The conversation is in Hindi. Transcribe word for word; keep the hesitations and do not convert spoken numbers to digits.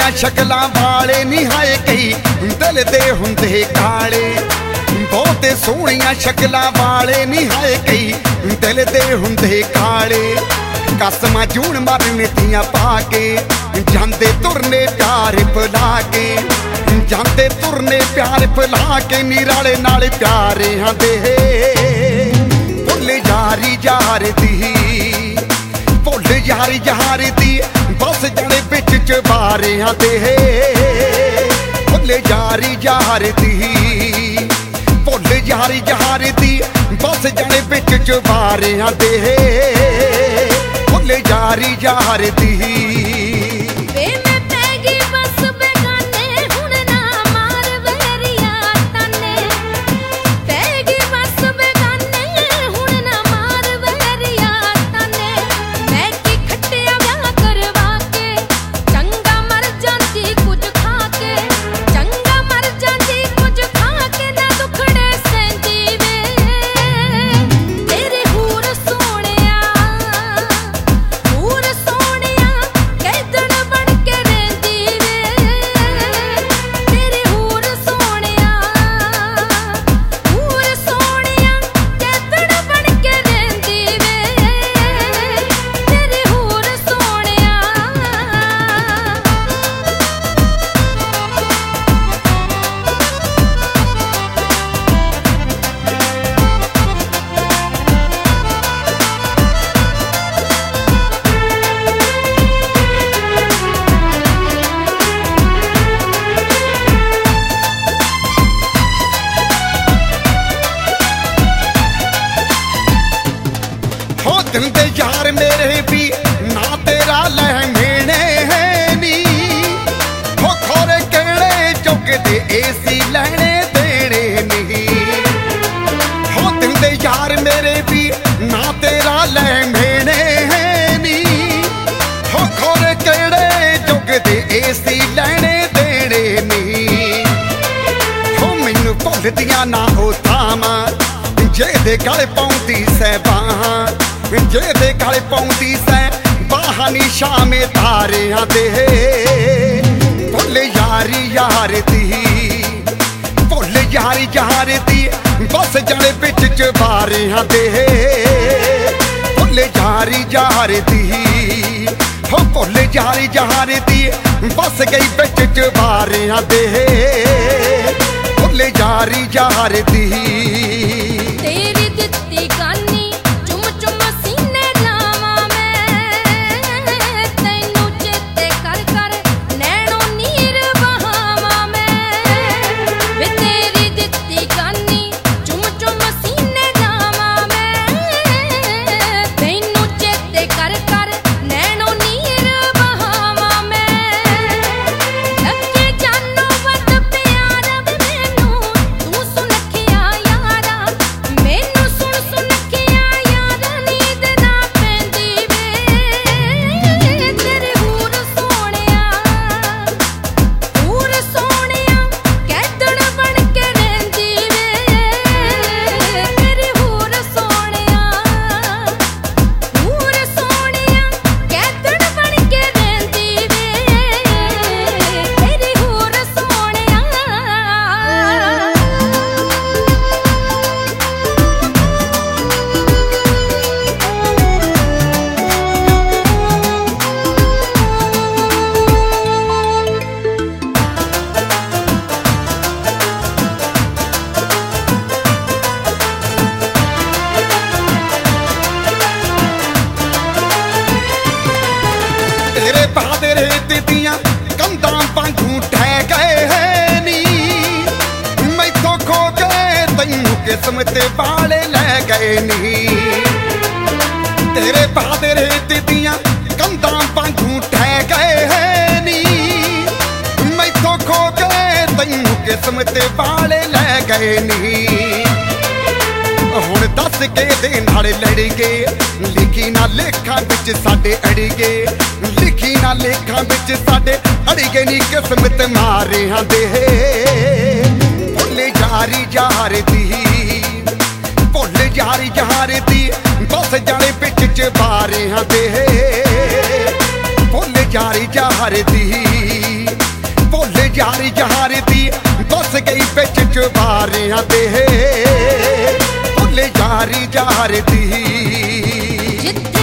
शक्लां वाले निहाए कई दिल दे हुंदे काले। बहुते सोहणियां शक्लां वाले निहाए कई दिल दे हुंदे काले। कसमां जून मारने दियां पाके जांदे तुरने प्यार भुला के, जांदे तुरने प्यार भुला के निराले नाल प्यारियां दे भुल यारी यार दी, भुल यारी यार दी बस जाने बिच चबारियां दे भुल यारी यार दी, भुल यारी यार दी बस जाने बिच चबारियां दे भुल यारी यार दी। दिन दे यार मेरे भी ना तेरा लहमेने है नी, हो खोरे केड़े चौके दे एसी लैने देने नहीं। हो दिन दे यार मेरे भी ना तेरा लहमेने है नी, हो खोरे केड़े चौके दे एसी लैने देने नहीं। हो मैनू भुलदियां ना हो थावां जेदे गल पाउंदी सै बाहां, जेदे गल पाउंदी सै बाहां नी शामे तारियां दे भुल यारी यार दी, भुल यारी यार दी बस जाने बिच चबारियां दे भुल यारी यार दी, हो भुल यारी यार दी बस गई बिच चबारियां दे भुल यारी यार दी। कंधां वांगू ढह गए है नी, मैथों खो गए तैनू किस्मत वाले लै गए नी। तेरे बादे रेत दियां कंधां वांगू ढह गए है नी, मैथों खो गए तैनू किस्मत वाले लै गए नी। हुण दस के दे नाल लड़ गए लिखी ना लेखां विच साडे अड़ गए, लिखी ना लेखां विच साडे अड़ गए नी किस्मत मारियां दे भुल यारी यार दी, भुल यारी यार दी बस जाने बिच चबारियां दे भुल यारी यार दी। यारी यार दी बस गई बिच चुबारियां दे भुल यारी यार दी।